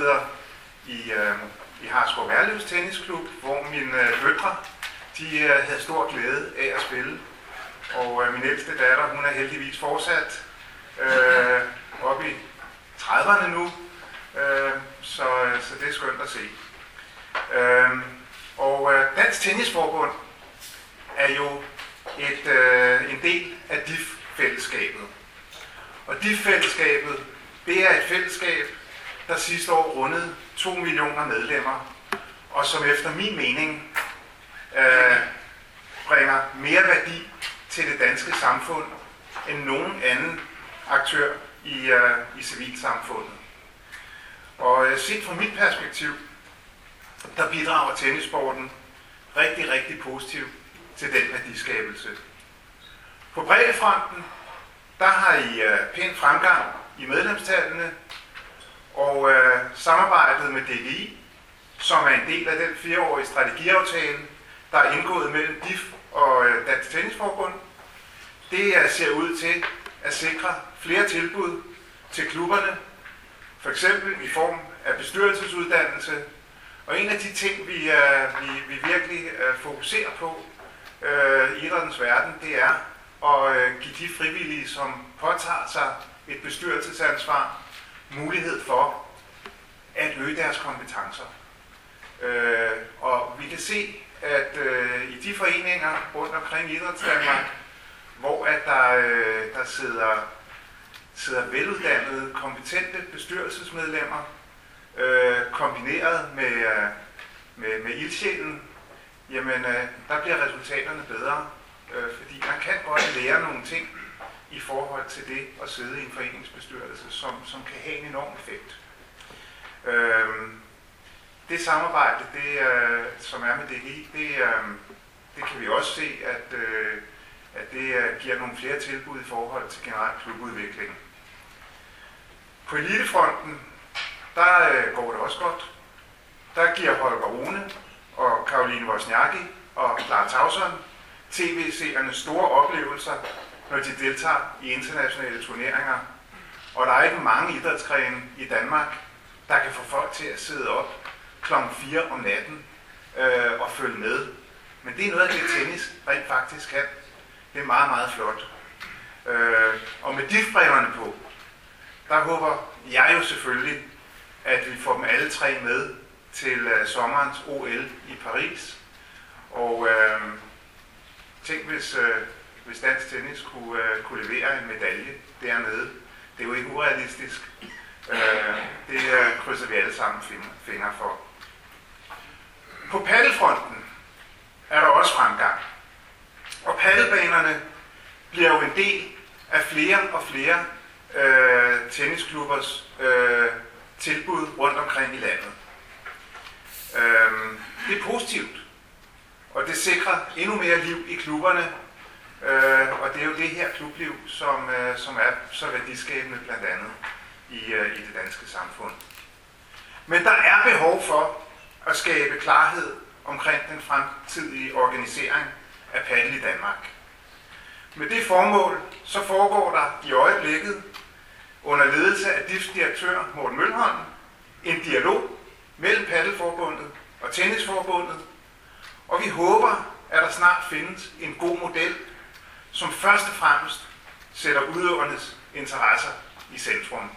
projektleder i Harskov Værløs Tennisklub, hvor mine døtre de havde stor glæde af at spille. Og min ældste datter, hun er heldigvis fortsat oppe i 30'erne nu, så det er skønt at se. Og Dansk Tennisforbund er jo en del af DIF-fællesskabet. Og DIF-fællesskabet, det er et fællesskab, der sidste år rundede 2 millioner medlemmer, og som efter min mening bringer mere værdi til det danske samfund end nogen anden aktør i civilsamfundet. Og set fra mit perspektiv, der bidrager tennissporten rigtig, rigtig positivt til den værdiskabelse. På breddefronten, der har I pæn fremgang i medlemstallene, og samarbejdet med DGI, som er en del af den 4-årige strategiaftale, der er indgået mellem DIF og Dansk Tennisforbund, det ser ud til at sikre flere tilbud til klubberne, for eksempel i form af bestyrelsesuddannelse. Og en af de ting, vi virkelig fokuserer på i idrættens verden, det er at give de frivillige, som påtager sig et bestyrelsesansvar, mulighed for at øge deres kompetencer. Og vi kan se, at i de foreninger rundt omkring i Idrætsdanmark, hvor at der sidder veluddannede, kompetente bestyrelsesmedlemmer, kombineret med ildsjælen, jamen der bliver resultaterne bedre, fordi man kan godt lære nogle ting i forhold til det at sidde i en foreningsbestyrelse, som kan have en enorm effekt. Det samarbejde, som er med DGI, det kan vi også se, at det giver nogle flere tilbud i forhold til generel klubudvikling. På elitefronten, der går det også godt. Der giver Holger Rune og Caroline Wozniacki og Clara Tauson tv-seerne store oplevelser, når de deltager i internationale turneringer. Og der er ikke mange idrætsgrene i Danmark, der kan få folk til at sidde op kl. 4 om natten og følge med. Men det er noget af det, tennis rent faktisk kan. Det er meget, meget flot. Og med DIF-brillerne på, der håber jeg jo selvfølgelig, at vi får dem alle tre med til sommerens OL i Paris. Og tænk, hvis dansk tennis kunne levere en medalje dernede. Det er jo ikke urealistisk. Det krydser vi alle sammen fingre for. På paddelfronten er der også fremgang. Og paddelbanerne bliver jo en del af flere og flere tennisklubbers tilbud rundt omkring i landet. Det er positivt, og det sikrer endnu mere liv i klubberne, og det er jo det her klubliv, som er så værdiskabende blandt andet i det danske samfund. Men der er behov for at skabe klarhed omkring den fremtidige organisering af paddel i Danmark. Med det formål, så foregår der i øjeblikket under ledelse af DIFs direktør Morten Mølholm en dialog mellem Paddelforbundet og Tennisforbundet, og vi håber, at der snart findes en god model, som først og fremmest sætter udøvernes interesser i centrum.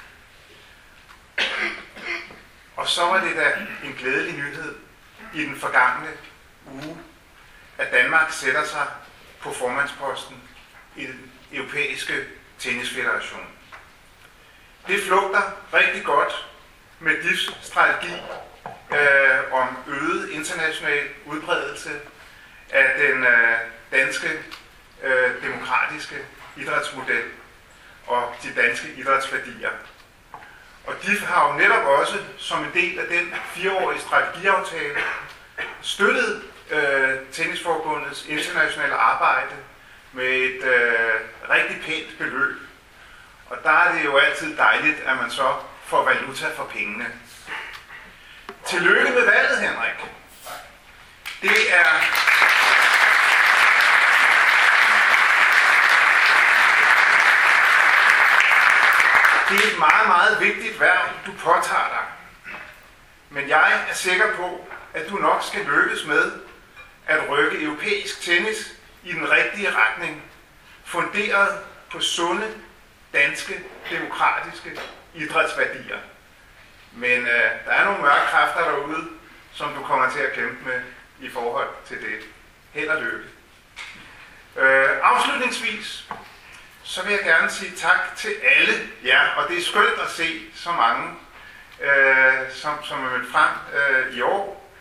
Og så var det da en glædelig nyhed i den forgangne uge, at Danmark sætter sig på formandsposten i den europæiske tennisfederation. Det flugter rigtig godt med DIFs strategi om øget international udbredelse af den danske demokratiske idrætsmodel og de danske idrætsværdier. Og DIF har jo netop også som en del af den 4-årige strategiaftale støttet Tennisforbundets internationale arbejde med et rigtig pænt beløb. Og der er det jo altid dejligt, at man så får valuta for pengene. Tillykke med valget, Henrik. Det er et meget, meget vigtigt værv, du påtager dig. Men jeg er sikker på, at du nok skal lykkes med at rykke europæisk tennis i den rigtige retning, funderet på sunde, danske, demokratiske idrætsværdier. Men der er nogle mørke kræfter derude, som du kommer til at kæmpe med i forhold til det. Held og lykke. Afslutningsvis, så vil jeg gerne sige tak til alle jer, og det er skønt at se så mange, som er mødt frem i år.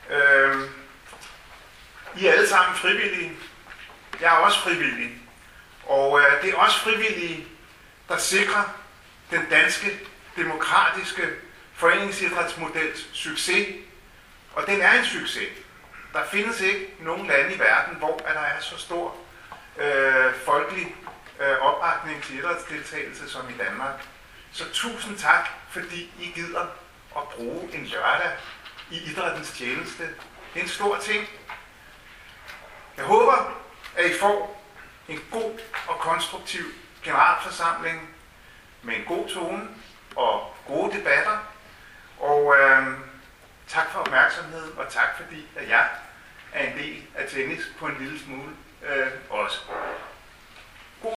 I er alle sammen frivillige. Jeg er også frivillig. Og det er også frivillige, der sikrer den danske demokratiske foreningsidrætsmodels succes. Og den er en succes. Der findes ikke nogen lande i verden, hvor der er så stor folkelig opbakning til idrætsdeltagelse som i Danmark. Så tusind tak, fordi I gider at bruge en lørdag i idrættens tjeneste. Det er en stor ting. Jeg håber, at I får en god og konstruktiv generalforsamling med en god tone og gode debatter. Og tak for opmærksomheden, og tak fordi at jeg er en del af tennis på en lille smule også.